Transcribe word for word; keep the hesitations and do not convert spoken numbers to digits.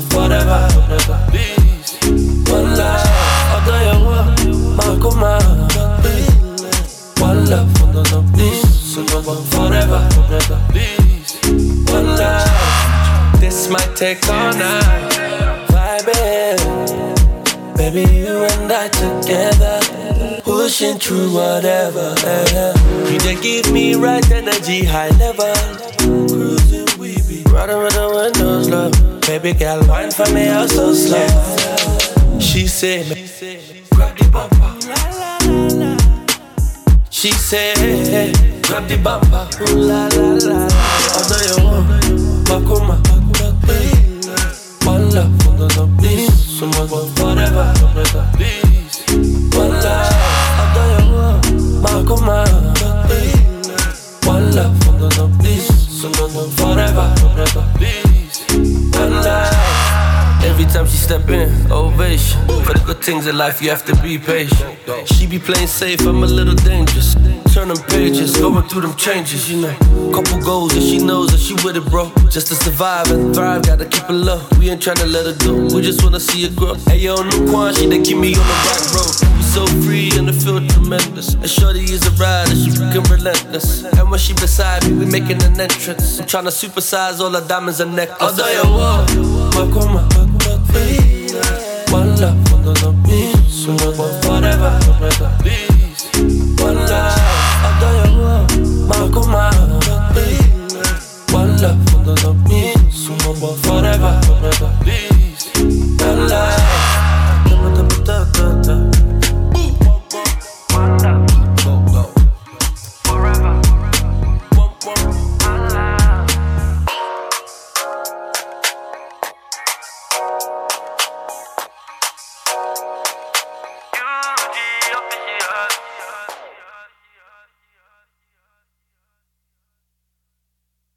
forever, forever. Please, one life. Although you want, Makuma. One love, no, no, please. So no one forever, forever. Please, one life. This might take all night. Vibing, baby, you and I together. Pushing through whatever. Yeah. You just give me right energy, high level. Cruising, we be riding with the windows low. Baby girl, wine for me, I'm so slow. She said, grab the bumper. She said, grab the bumper. Ooh la la la. Although you want, Makuma. One love, no, no, please. Someone forever, forever. Please, one love. Although you want, Makuma. One love, no, no, please. Someone forever, forever. Please, one love. Every time she step in, ovation. For the good things in life, you have to be patient. She be playing safe, I'm a little dangerous. Turning pages, going through them changes, you know. Couple goals and she knows that she with it, bro. Just to survive and thrive, gotta keep it low. We ain't tryna let her go, we just wanna see her grow. Hey yo, no Quan, she they keep me on the right road. We so free and it feel tremendous. And shorty is a rider, she freaking relentless. And when she beside me, we making an entrance. I'm tryna supersize all the diamonds and necklaces. Although you walk,